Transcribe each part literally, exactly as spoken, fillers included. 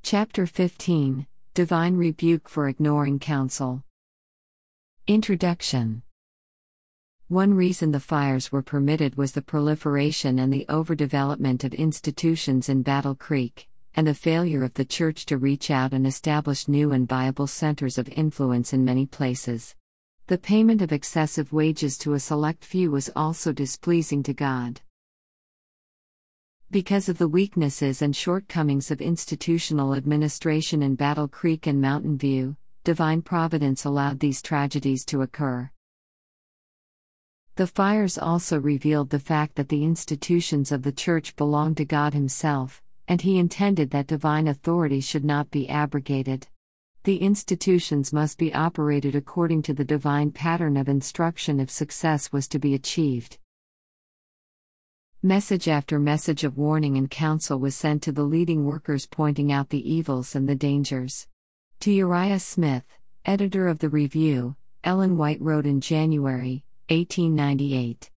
Chapter fifteen, Divine Rebuke for Ignoring Counsel. Introduction. One reason the fires were permitted was the proliferation and the overdevelopment of institutions in Battle Creek, and the failure of the Church to reach out and establish new and viable centers of influence in many places. The payment of excessive wages to a select few was also displeasing to God. Because of the weaknesses and shortcomings of institutional administration in Battle Creek and Mountain View, divine providence allowed these tragedies to occur. The fires also revealed the fact that the institutions of the Church belonged to God Himself, and He intended that divine authority should not be abrogated. The institutions must be operated according to the divine pattern of instruction if success was to be achieved. Message after message of warning and counsel was sent to the leading workers, pointing out the evils and the dangers. To Uriah Smith, editor of the Review, Ellen White wrote in January, eighteen ninety-eight.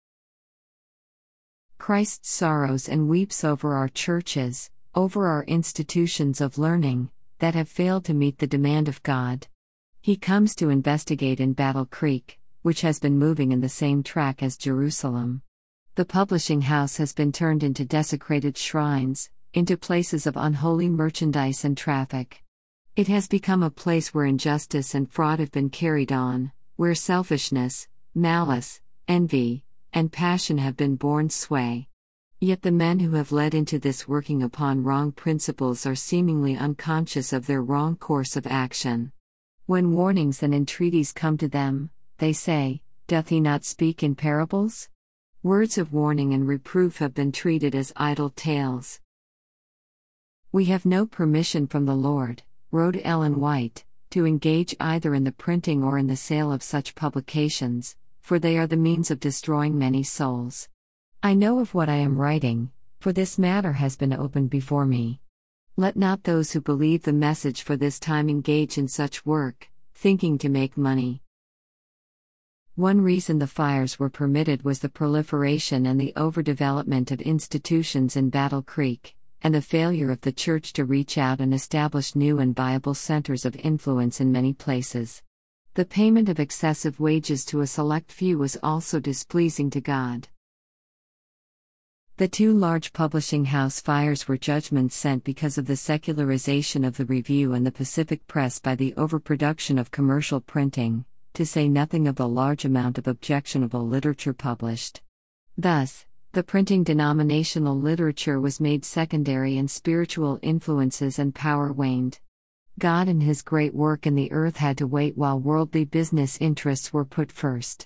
Christ sorrows and weeps over our churches, over our institutions of learning, that have failed to meet the demand of God. He comes to investigate in Battle Creek, which has been moving in the same track as Jerusalem. The publishing house has been turned into desecrated shrines, into places of unholy merchandise and traffic. It has become a place where injustice and fraud have been carried on, where selfishness, malice, envy, and passion have been borne sway. Yet the men who have led into this working upon wrong principles are seemingly unconscious of their wrong course of action. When warnings and entreaties come to them, they say, "Doth he not speak in parables?" Words of warning and reproof have been treated as idle tales. "We have no permission from the Lord," wrote Ellen White, "to engage either in the printing or in the sale of such publications, for they are the means of destroying many souls. I know of what I am writing, for this matter has been opened before me. Let not those who believe the message for this time engage in such work, thinking to make money." One reason the fires were permitted was the proliferation and the overdevelopment of institutions in Battle Creek, and the failure of the Church to reach out and establish new and viable centers of influence in many places. The payment of excessive wages to a select few was also displeasing to God. The two large publishing house fires were judgments sent because of the secularization of the Review and the Pacific Press by the overproduction of commercial printing, to say nothing of the large amount of objectionable literature published. Thus, the printing denominational literature was made secondary and spiritual influences and power waned. God and His great work in the earth had to wait while worldly business interests were put first.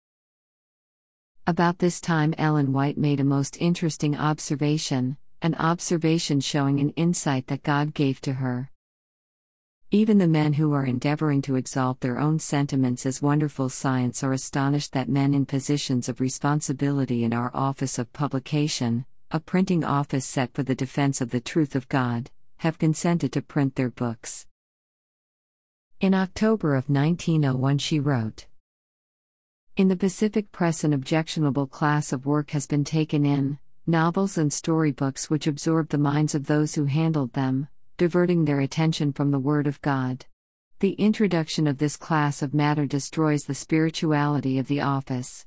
About this time Ellen White made a most interesting observation, an observation showing an insight that God gave to her. Even the men who are endeavoring to exalt their own sentiments as wonderful science are astonished that men in positions of responsibility in our office of publication, a printing office set for the defense of the truth of God, have consented to print their books. In October of nineteen oh one she wrote, "In the Pacific Press an objectionable class of work has been taken in, novels and storybooks which absorb the minds of those who handled them, diverting their attention from the Word of God. The introduction of this class of matter destroys the spirituality of the office.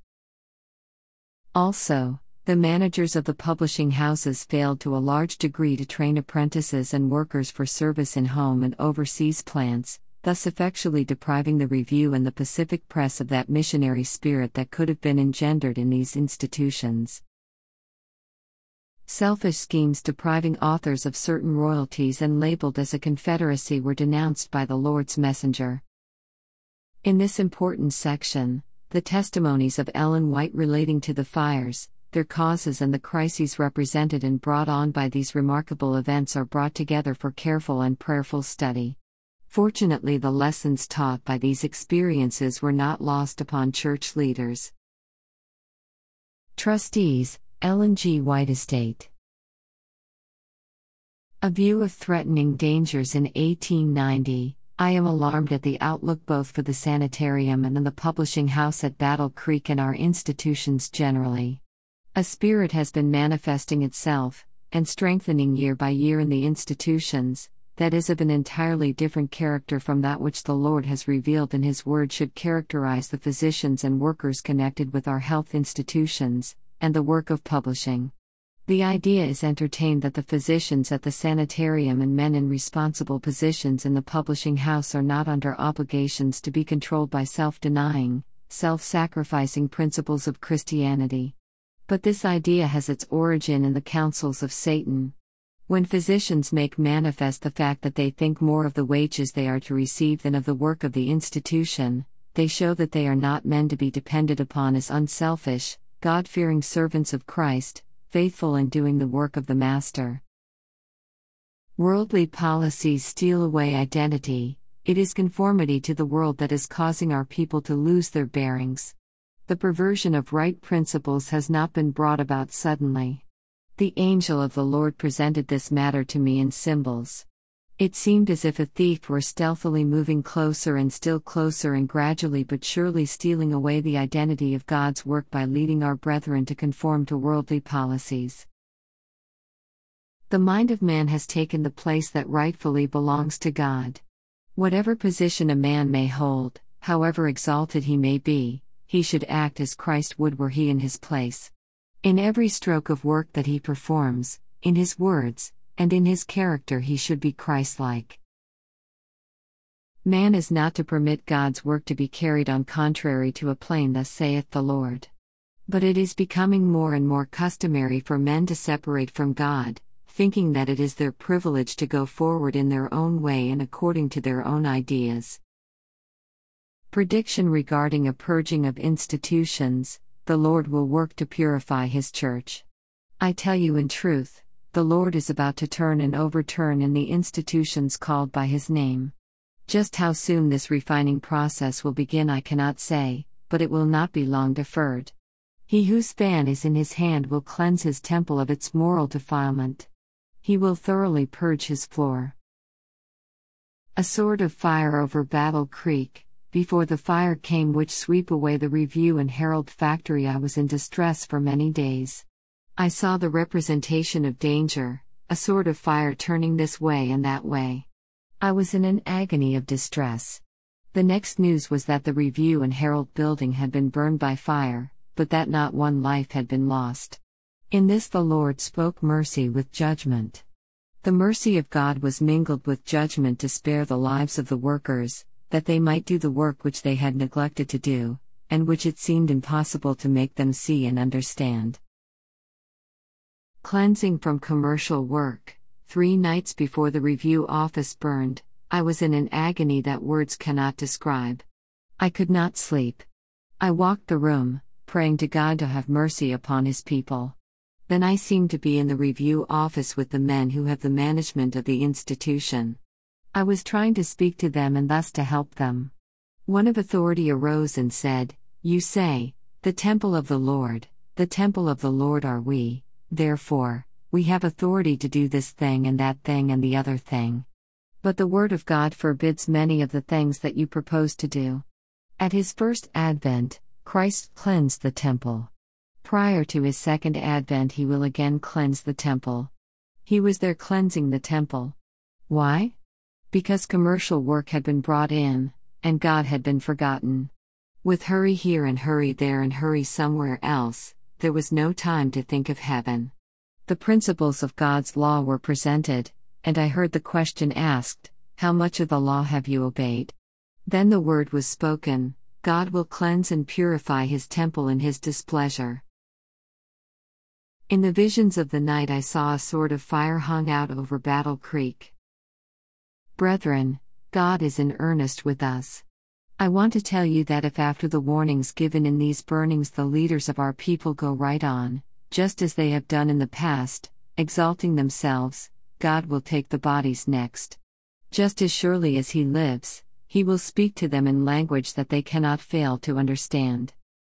Also, the managers of the publishing houses failed to a large degree to train apprentices and workers for service in home and overseas plants, thus effectually depriving the Review and the Pacific Press of that missionary spirit that could have been engendered in these institutions. Selfish schemes depriving authors of certain royalties and labeled as a confederacy were denounced by the Lord's messenger." In this important section, the testimonies of Ellen White relating to the fires, their causes and the crises represented and brought on by these remarkable events are brought together for careful and prayerful study. Fortunately, the lessons taught by these experiences were not lost upon church leaders. Trustees, Ellen G. White Estate. A view of threatening dangers in eighteen ninety. I am alarmed at the outlook both for the sanitarium and in the publishing house at Battle Creek and our institutions generally. A spirit has been manifesting itself, and strengthening year by year in the institutions, that is of an entirely different character from that which the Lord has revealed in His Word, should characterize the physicians and workers connected with our health institutions, and the work of publishing. The idea is entertained that the physicians at the sanitarium and men in responsible positions in the publishing house are not under obligations to be controlled by self-denying, self-sacrificing principles of Christianity. But this idea has its origin in the counsels of Satan. When physicians make manifest the fact that they think more of the wages they are to receive than of the work of the institution, they show that they are not men to be depended upon as unselfish, God-fearing servants of Christ, faithful in doing the work of the Master. Worldly policies steal away identity. It is conformity to the world that is causing our people to lose their bearings. The perversion of right principles has not been brought about suddenly. The angel of the Lord presented this matter to me in symbols. It seemed as if a thief were stealthily moving closer and still closer and gradually but surely stealing away the identity of God's work by leading our brethren to conform to worldly policies. The mind of man has taken the place that rightfully belongs to God. Whatever position a man may hold, however exalted he may be, he should act as Christ would were he in his place. In every stroke of work that he performs, in his words, and in his character he should be Christ-like. Man is not to permit God's work to be carried on contrary to a plain "Thus saith the Lord." But it is becoming more and more customary for men to separate from God, thinking that it is their privilege to go forward in their own way and according to their own ideas. Prediction regarding a purging of institutions: the Lord will work to purify His church. I tell you in truth, the Lord is about to turn and overturn in the institutions called by His name. Just how soon this refining process will begin I cannot say, but it will not be long deferred. He whose fan is in his hand will cleanse his temple of its moral defilement. He will thoroughly purge his floor. A sword of fire over Battle Creek. Before the fire came which sweep away the Review and Herald factory, I was in distress for many days. I saw the representation of danger, a sword of fire turning this way and that way. I was in an agony of distress. The next news was that the Review and Herald building had been burned by fire, but that not one life had been lost. In this the Lord spoke mercy with judgment. The mercy of God was mingled with judgment to spare the lives of the workers, that they might do the work which they had neglected to do, and which it seemed impossible to make them see and understand. Cleansing from commercial work. Three nights before the Review office burned, I was in an agony that words cannot describe. I could not sleep. I walked the room, praying to God to have mercy upon His people. Then I seemed to be in the Review office with the men who have the management of the institution. I was trying to speak to them and thus to help them. One of authority arose and said, "You say, the temple of the Lord, the temple of the Lord are we, therefore, we have authority to do this thing and that thing and the other thing. But the word of God forbids many of the things that you propose to do." At His first advent, Christ cleansed the temple. Prior to His second advent He will again cleanse the temple. He was there cleansing the temple. Why? Because commercial work had been brought in, and God had been forgotten. With hurry here and hurry there and hurry somewhere else, there was no time to think of heaven. The principles of God's law were presented, and I heard the question asked, "How much of the law have you obeyed?" Then the word was spoken, God will cleanse and purify His temple in His displeasure. In the visions of the night I saw a sword of fire hung out over Battle Creek. Brethren, God is in earnest with us. I want to tell you that if after the warnings given in these burnings the leaders of our people go right on, just as they have done in the past, exalting themselves, God will take the bodies next. Just as surely as He lives, He will speak to them in language that they cannot fail to understand.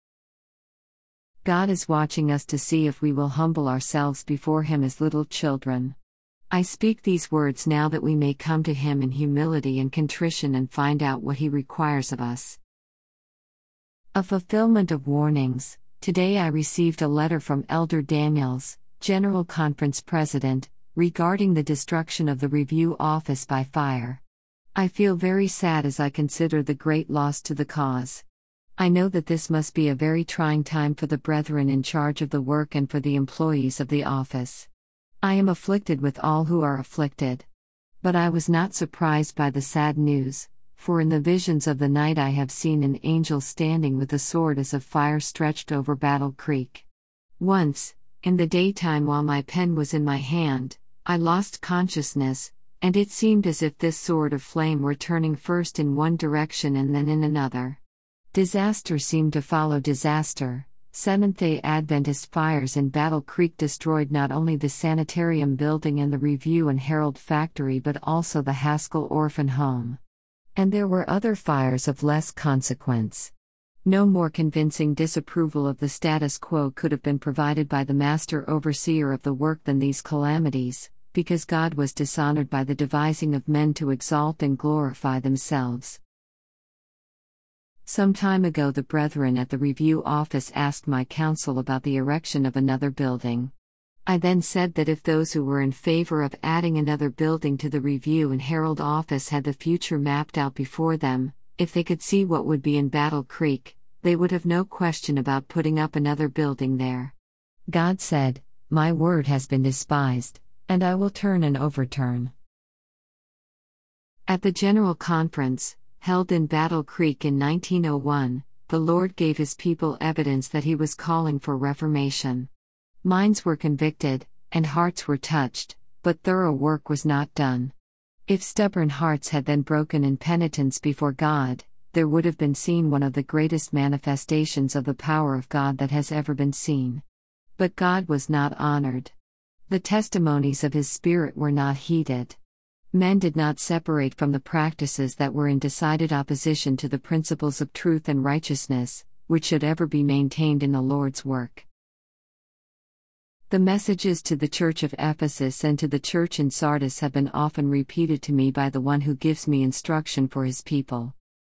God is watching us to see if we will humble ourselves before Him as little children. I speak these words now that we may come to Him in humility and contrition and find out what He requires of us. A fulfillment of warnings. Today I received a letter from Elder Daniels, General Conference President, regarding the destruction of the review office by fire. I feel very sad as I consider the great loss to the cause. I know that this must be a very trying time for the brethren in charge of the work and for the employees of the office. I am afflicted with all who are afflicted. But I was not surprised by the sad news, for in the visions of the night I have seen an angel standing with a sword as of fire stretched over Battle Creek. Once, in the daytime while my pen was in my hand, I lost consciousness, and it seemed as if this sword of flame were turning first in one direction and then in another. Disaster seemed to follow disaster. Seventh-day Adventist fires in Battle Creek destroyed not only the sanitarium building and the Review and Herald factory but also the Haskell Orphan Home. And there were other fires of less consequence. No more convincing disapproval of the status quo could have been provided by the master overseer of the work than these calamities, because God was dishonored by the devising of men to exalt and glorify themselves. Some time ago the brethren at the Review office asked my counsel about the erection of another building. I then said that if those who were in favor of adding another building to the Review and Herald office had the future mapped out before them, if they could see what would be in Battle Creek, they would have no question about putting up another building there. God said, "My word has been despised, and I will turn and overturn." At the General Conference, held in Battle Creek in nineteen oh one, the Lord gave His people evidence that He was calling for reformation. Minds were convicted, and hearts were touched, but thorough work was not done. If stubborn hearts had been broken in penitence before God, there would have been seen one of the greatest manifestations of the power of God that has ever been seen. But God was not honored. The testimonies of His Spirit were not heeded. Men did not separate from the practices that were in decided opposition to the principles of truth and righteousness, which should ever be maintained in the Lord's work. The messages to the Church of Ephesus and to the Church in Sardis have been often repeated to me by the one who gives me instruction for his people.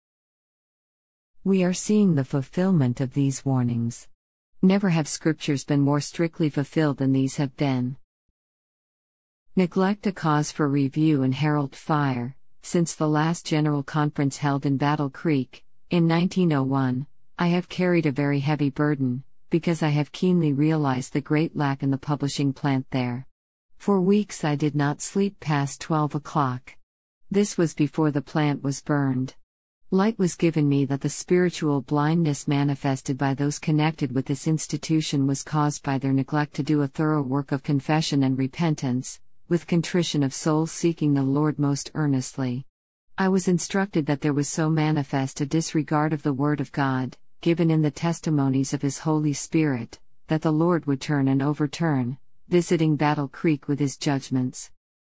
We are seeing the fulfillment of these warnings. Never have scriptures been more strictly fulfilled than these have been. Neglect a cause for Review and Herald fire. Since the last General Conference held in Battle Creek, in nineteen oh one, I have carried a very heavy burden, because I have keenly realized the great lack in the publishing plant there. For weeks I did not sleep past twelve o'clock. This was before the plant was burned. Light was given me that the spiritual blindness manifested by those connected with this institution was caused by their neglect to do a thorough work of confession and repentance, with contrition of soul seeking the Lord most earnestly. I was instructed that there was so manifest a disregard of the Word of God, given in the testimonies of His Holy Spirit, that the Lord would turn and overturn, visiting Battle Creek with His judgments.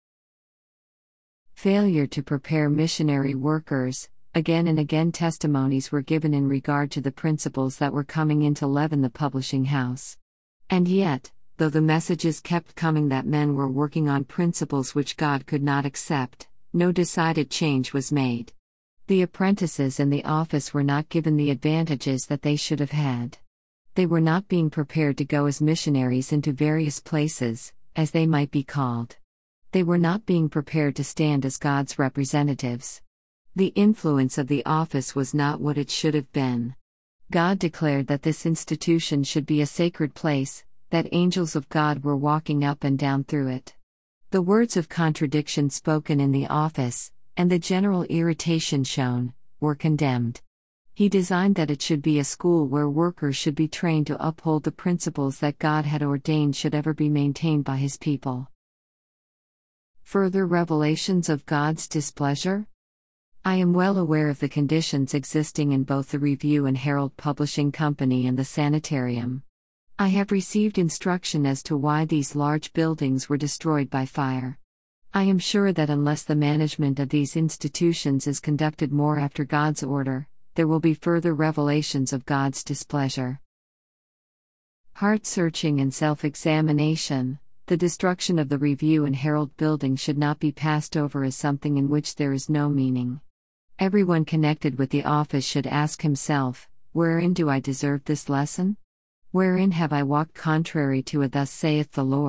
Failure to prepare missionary workers. Again and again testimonies were given in regard to the principles that were coming in to leaven the publishing house. And yet, though the messages kept coming that men were working on principles which God could not accept, no decided change was made. The apprentices in the office were not given the advantages that they should have had. They were not being prepared to go as missionaries into various places, as they might be called. They were not being prepared to stand as God's representatives. The influence of the office was not what it should have been. God declared that this institution should be a sacred place, that angels of God were walking up and down through it. The words of contradiction spoken in the office, and the general irritation shown, were condemned. He designed that it should be a school where workers should be trained to uphold the principles that God had ordained should ever be maintained by His people. Further revelations of God's displeasure? I am well aware of the conditions existing in both the Review and Herald Publishing Company and the sanitarium. I have received instruction as to why these large buildings were destroyed by fire. I am sure that unless the management of these institutions is conducted more after God's order, there will be further revelations of God's displeasure. Heart-searching and self-examination. The destruction of the Review and Herald building should not be passed over as something in which there is no meaning. Everyone connected with the office should ask himself, wherein do I deserve this lesson? Wherein have I walked contrary to a thus saith the Lord,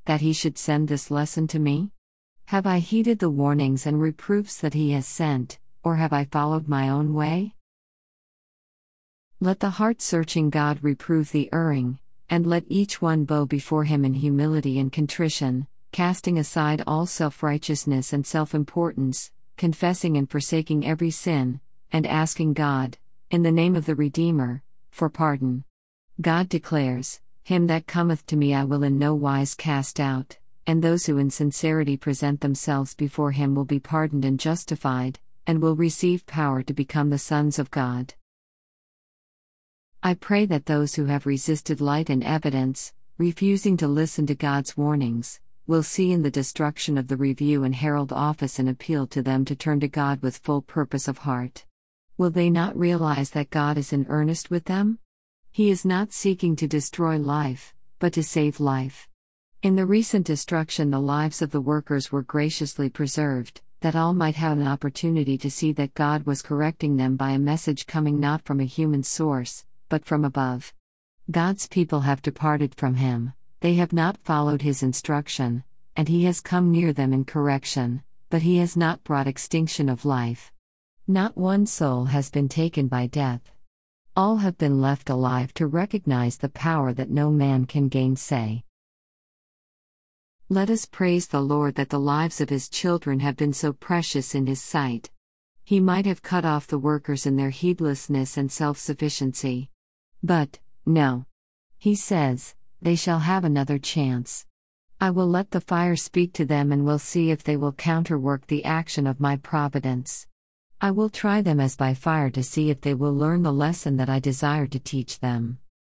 that he should send this lesson to me? Have I heeded the warnings and reproofs that he has sent, or have I followed my own way? Let the heart-searching God reprove the erring, and let each one bow before him in humility and contrition, casting aside all self-righteousness and self-importance, confessing and forsaking every sin, and asking God, in the name of the Redeemer, for pardon. God declares, "Him that cometh to me I will in no wise cast out," and those who in sincerity present themselves before him will be pardoned and justified, and will receive power to become the sons of God. I pray that those who have resisted light and evidence, refusing to listen to God's warnings, will see in the destruction of the Review and Herald office an appeal to them to turn to God with full purpose of heart. Will they not realize that God is in earnest with them? He is not seeking to destroy life, but to save life. In the recent destruction, the lives of the workers were graciously preserved, that all might have an opportunity to see that God was correcting them by a message coming not from a human source, but from above. God's people have departed from him, they have not followed his instruction, and he has come near them in correction, but he has not brought extinction of life. Not one soul has been taken by death. All have been left alive to recognize the power that no man can gainsay. Let us praise the Lord that the lives of his children have been so precious in his sight. He might have cut off the workers in their heedlessness and self-sufficiency. But, no. He says, they shall have another chance. I will let the fire speak to them and will see if they will counterwork the action of my providence. I will try them as by fire to see if they will learn the lesson that I desire to teach them.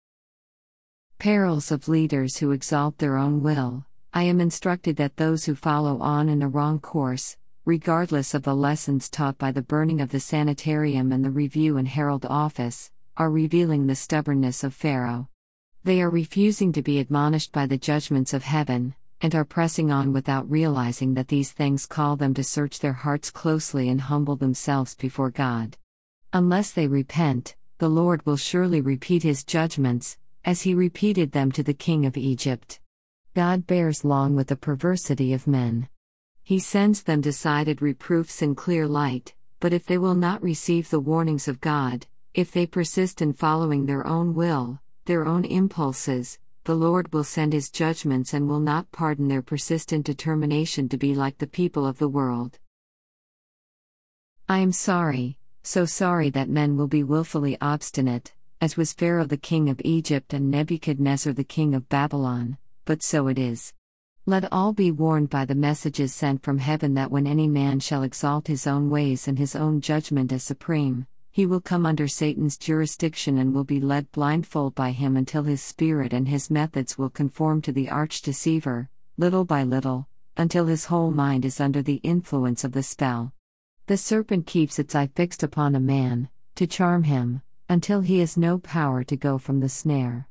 Perils of leaders who exalt their own will. I am instructed that those who follow on in the wrong course, regardless of the lessons taught by the burning of the sanitarium and the Review and Herald office, are revealing the stubbornness of Pharaoh. They are refusing to be admonished by the judgments of heaven, and are pressing on without realizing that these things call them to search their hearts closely and humble themselves before God. Unless they repent, the Lord will surely repeat his judgments, as he repeated them to the king of Egypt. God bears long with the perversity of men. He sends them decided reproofs in clear light, but if they will not receive the warnings of God, if they persist in following their own will, their own impulses, the Lord will send his judgments and will not pardon their persistent determination to be like the people of the world. I am sorry, so sorry that men will be willfully obstinate, as was Pharaoh the king of Egypt and Nebuchadnezzar the king of Babylon, but so it is. Let all be warned by the messages sent from heaven that when any man shall exalt his own ways and his own judgment as supreme, he will come under Satan's jurisdiction and will be led blindfold by him until his spirit and his methods will conform to the arch-deceiver, little by little, until his whole mind is under the influence of the spell. The serpent keeps its eye fixed upon a man, to charm him, until he has no power to go from the snare.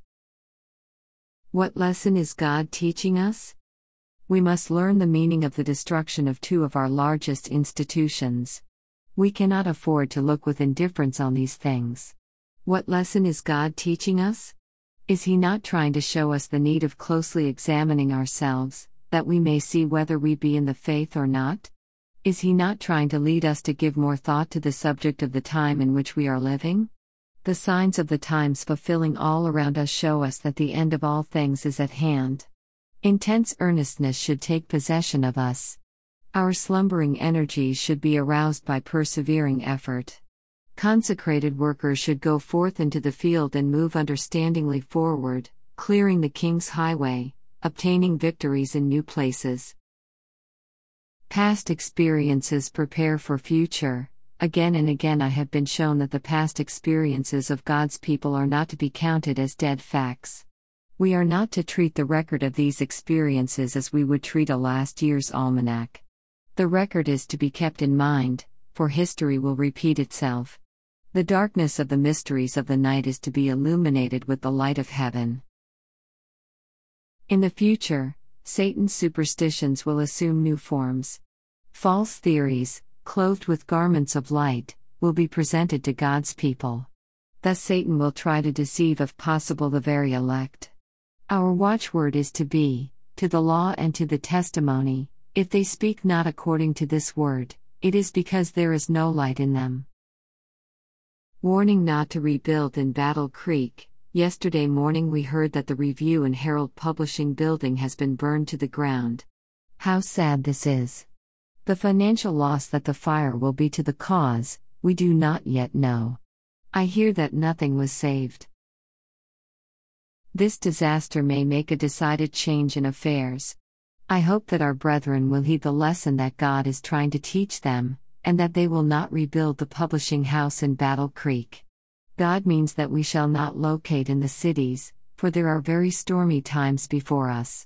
What lesson is God teaching us? We must learn the meaning of the destruction of two of our largest institutions. We cannot afford to look with indifference on these things. What lesson is God teaching us? Is he not trying to show us the need of closely examining ourselves, that we may see whether we be in the faith or not? Is he not trying to lead us to give more thought to the subject of the time in which we are living? The signs of the times fulfilling all around us show us that the end of all things is at hand. Intense earnestness should take possession of us. Our slumbering energies should be aroused by persevering effort. Consecrated workers should go forth into the field and move understandingly forward, clearing the King's highway, obtaining victories in new places. Past experiences prepare for future. Again and again I have been shown that the past experiences of God's people are not to be counted as dead facts. We are not to treat the record of these experiences as we would treat a last year's almanac. The record is to be kept in mind, for history will repeat itself. The darkness of the mysteries of the night is to be illuminated with the light of heaven. In the future, Satan's superstitions will assume new forms. False theories, clothed with garments of light, will be presented to God's people. Thus Satan will try to deceive if possible the very elect. Our watchword is to be, to the law and to the testimony, if they speak not according to this word, it is because there is no light in them. Warning not to rebuild in Battle Creek. Yesterday morning we heard that the Review and Herald Publishing building has been burned to the ground. How sad this is. The financial loss that the fire will be to the cause, we do not yet know. I hear that nothing was saved. This disaster may make a decided change in affairs. I hope that our brethren will heed the lesson that God is trying to teach them, and that they will not rebuild the publishing house in Battle Creek. God means that we shall not locate in the cities, for there are very stormy times before us.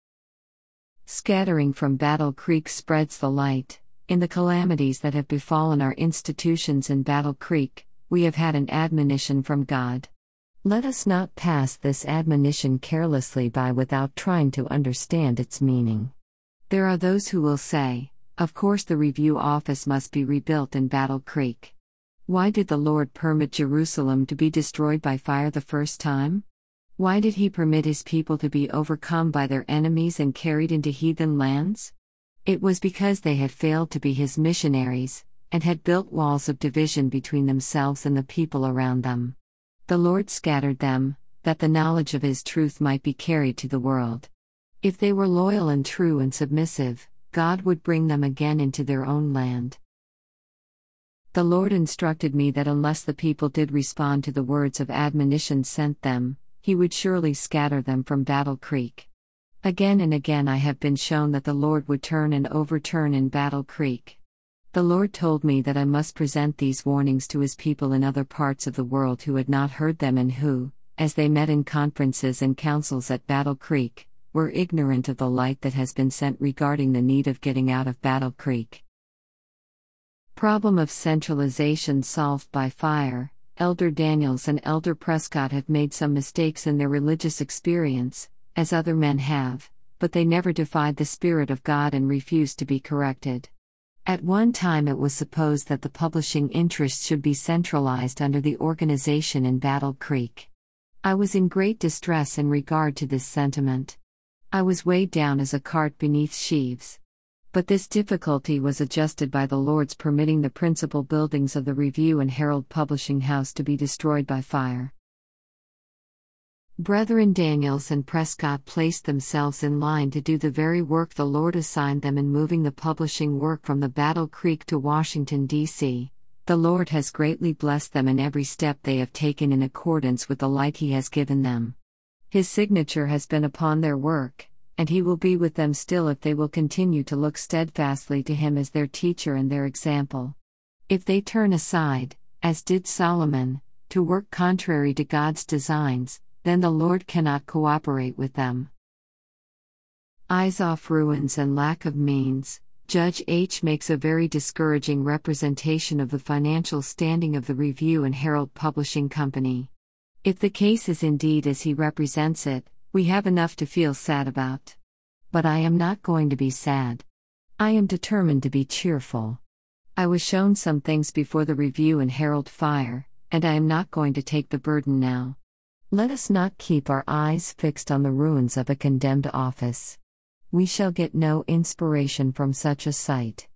Scattering from Battle Creek spreads the light. In the calamities that have befallen our institutions in Battle Creek, we have had an admonition from God. Let us not pass this admonition carelessly by without trying to understand its meaning. There are those who will say, of course the Review office must be rebuilt in Battle Creek. Why did the Lord permit Jerusalem to be destroyed by fire the first time? Why did He permit His people to be overcome by their enemies and carried into heathen lands? It was because they had failed to be His missionaries, and had built walls of division between themselves and the people around them. The Lord scattered them, that the knowledge of His truth might be carried to the world. If they were loyal and true and submissive, God would bring them again into their own land. The Lord instructed me that unless the people did respond to the words of admonition sent them, He would surely scatter them from Battle Creek. Again and again I have been shown that the Lord would turn and overturn in Battle Creek. The Lord told me that I must present these warnings to His people in other parts of the world who had not heard them and who, as they met in conferences and councils at Battle Creek, were ignorant of the light that has been sent regarding the need of getting out of Battle Creek. Problem of centralization solved by fire. Elder Daniels and Elder Prescott have made some mistakes in their religious experience, as other men have, but they never defied the Spirit of God and refused to be corrected. At one time it was supposed that the publishing interests should be centralized under the organization in Battle Creek. I was in great distress in regard to this sentiment. I was weighed down as a cart beneath sheaves. But this difficulty was adjusted by the Lord's permitting the principal buildings of the Review and Herald Publishing House to be destroyed by fire. Brethren Daniels and Prescott placed themselves in line to do the very work the Lord assigned them in moving the publishing work from the Battle Creek to Washington, D C The Lord has greatly blessed them in every step they have taken in accordance with the light He has given them. His signature has been upon their work, and He will be with them still if they will continue to look steadfastly to Him as their teacher and their example. If they turn aside, as did Solomon, to work contrary to God's designs, then the Lord cannot cooperate with them. Eyes off ruins and lack of means. Judge H. makes a very discouraging representation of the financial standing of the Review and Herald Publishing Company. If the case is indeed as he represents it, we have enough to feel sad about. But I am not going to be sad. I am determined to be cheerful. I was shown some things before the Review and Herald fire, and I am not going to take the burden now. Let us not keep our eyes fixed on the ruins of a condemned office. We shall get no inspiration from such a sight.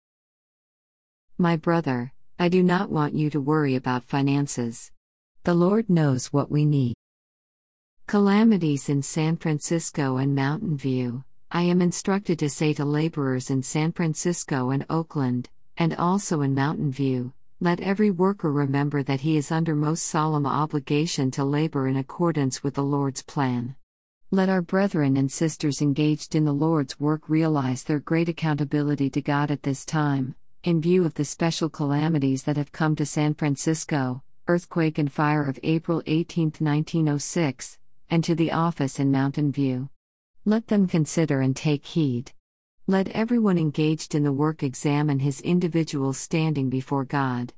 My brother, I do not want you to worry about finances. The Lord knows what we need. Calamities in San Francisco and Mountain View. I am instructed to say to laborers in San Francisco and Oakland, and also in Mountain View, let every worker remember that he is under most solemn obligation to labor in accordance with the Lord's plan. Let our brethren and sisters engaged in the Lord's work realize their great accountability to God at this time, in view of the special calamities that have come to San Francisco, earthquake and fire of April eighteenth nineteen oh six, and to the office in Mountain View. Let them consider and take heed. Let everyone engaged in the work examine his individual standing before God.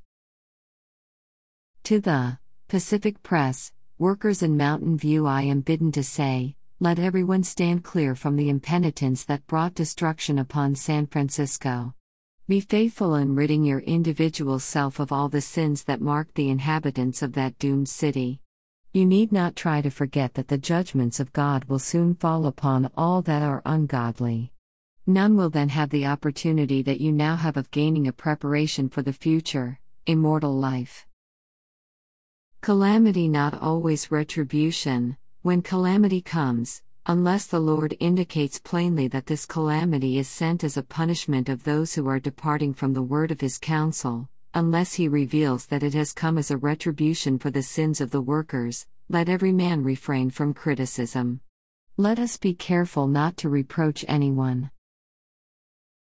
To the Pacific Press, workers in Mountain View, I am bidden to say, let everyone stand clear from the impenitence that brought destruction upon San Francisco. Be faithful in ridding your individual self of all the sins that marked the inhabitants of that doomed city. You need not try to forget that the judgments of God will soon fall upon all that are ungodly. None will then have the opportunity that you now have of gaining a preparation for the future, immortal life. Calamity, not always retribution. When calamity comes, unless the Lord indicates plainly that this calamity is sent as a punishment of those who are departing from the word of his counsel, unless he reveals that it has come as a retribution for the sins of the workers, let every man refrain from criticism. Let us be careful not to reproach anyone.